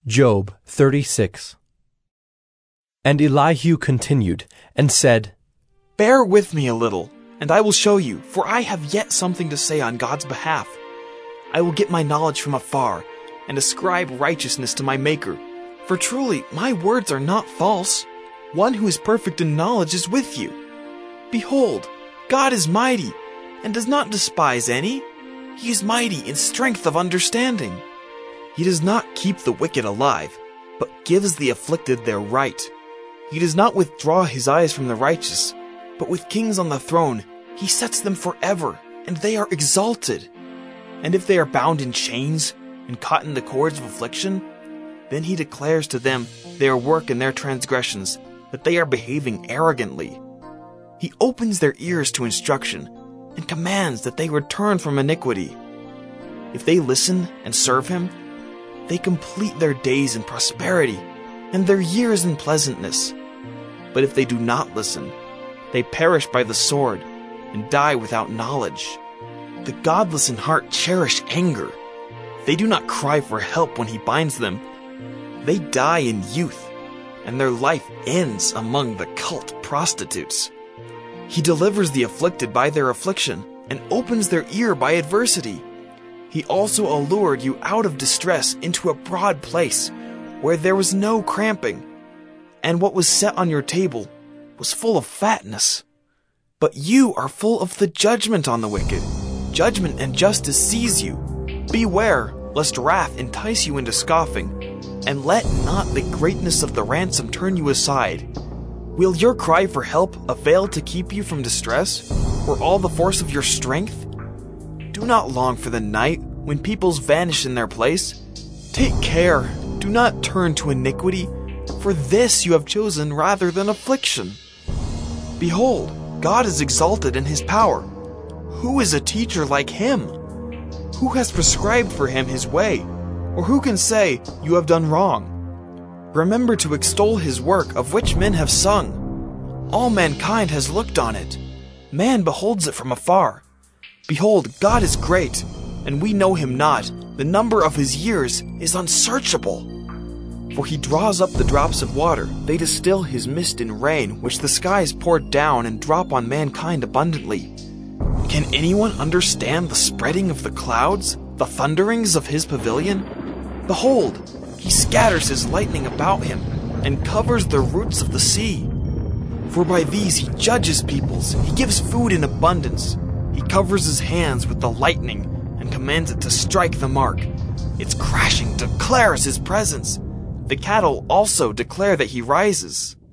Job 36. And Elihu continued, and said, Bear with me a little, and I will show you, for I have yet something to say on God's behalf. I will get my knowledge from afar, and ascribe righteousness to my Maker. For truly, my words are not false. One who is perfect in knowledge is with you. Behold, God is mighty, and does not despise any. He is mighty in strength of understanding. He does not keep the wicked alive, but gives the afflicted their right. He does not withdraw his eyes from the righteous, but with kings on the throne he sets them forever, and they are exalted. And if they are bound in chains and caught in the cords of affliction, then he declares to them their work and their transgressions, that they are behaving arrogantly. He opens their ears to instruction, and commands that they return from iniquity. If they listen and serve him, they complete their days in prosperity, and their years in pleasantness. But if they do not listen, they perish by the sword, and die without knowledge. The godless in heart cherish anger. They do not cry for help when he binds them. They die in youth, and their life ends among the cult prostitutes. He delivers the afflicted by their affliction, and opens their ear by adversity. He also allured you out of distress into a broad place, where there was no cramping, and what was set on your table was full of fatness. But you are full of the judgment on the wicked. Judgment and justice seize you. Beware, lest wrath entice you into scoffing, and let not the greatness of the ransom turn you aside. Will your cry for help avail to keep you from distress, or all the force of your strength? Do not long for the night, when peoples vanish in their place. Take care, do not turn to iniquity, for this you have chosen rather than affliction. Behold, God is exalted in his power. Who is a teacher like him? Who has prescribed for him his way, or who can say, you have done wrong? Remember to extol his work, of which men have sung. All mankind has looked on it. Man beholds it from afar. Behold, God is great, and we know him not. The number of his years is unsearchable. For he draws up the drops of water. They distill his mist in rain, which the skies pour down and drop on mankind abundantly. Can anyone understand the spreading of the clouds, the thunderings of his pavilion? Behold, he scatters his lightning about him, and covers the roots of the sea. For by these he judges peoples, he gives food in abundance. He covers his hands with the lightning, and commands it to strike the mark. Its crashing declares his presence. The cattle also declare that he rises.